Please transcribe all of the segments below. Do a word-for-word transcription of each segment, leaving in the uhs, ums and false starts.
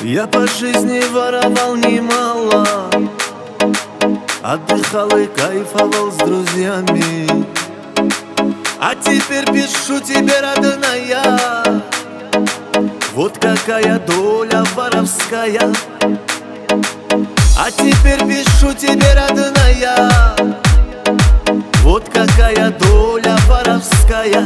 Я по жизни воровал немало, отдыхал и кайфовал с друзьями. А теперь пишу тебе, родная, вот какая доля воровская. А теперь пишу тебе, родная, вот какая доля воровская.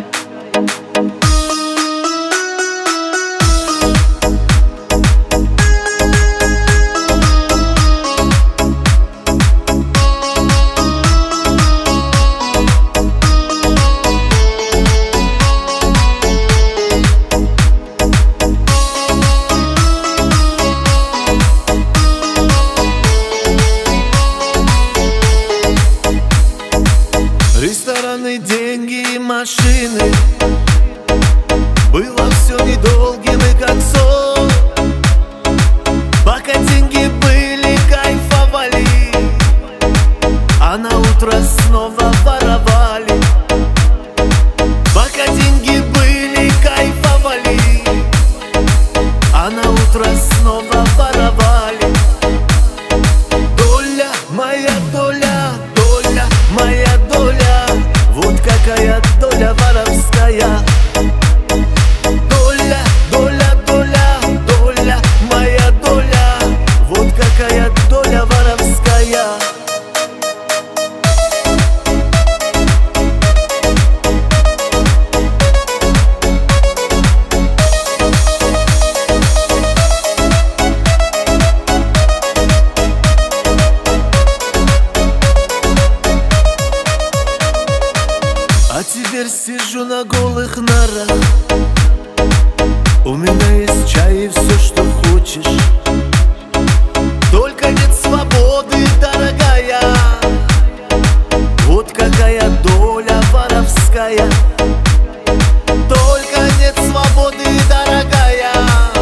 Рестораны, деньги и машины, было все недолгим и как сон. Пока деньги были, кайфовали, а на утро снова воровали. Пока деньги были, кайфовали, а на утро снова воровали. Доля, моя доля, доля, моя доля, вот какая доля воровская. Доля, доля, доля, доля, моя доля, вот какая доля воровская. А теперь сижу на голых нарах, у меня есть чай и все, что хочешь, только нет свободы, дорогая. Вот какая доля воровская. Только нет свободы, дорогая.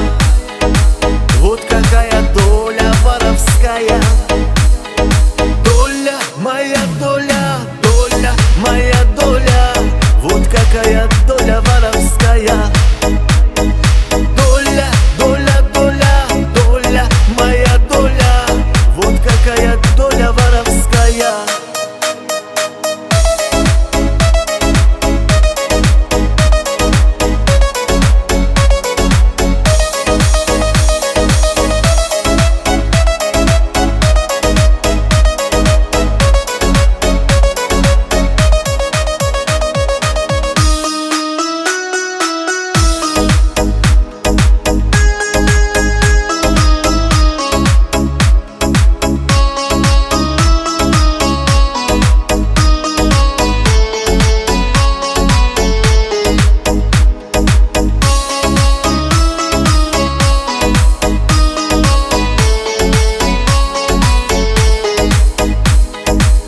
Вот какая доля воровская. Доля, моя доля, доля, моя доля, вот какая доля воровская. Доля, доля, доля, доля, моя доля, вот какая доля воровская.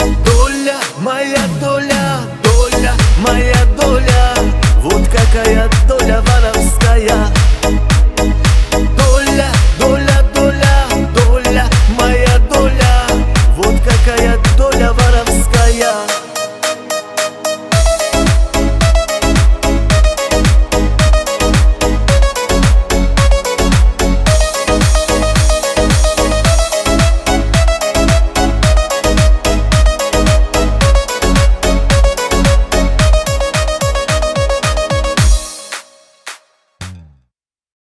Моя доля, доля, моя доля, вот какая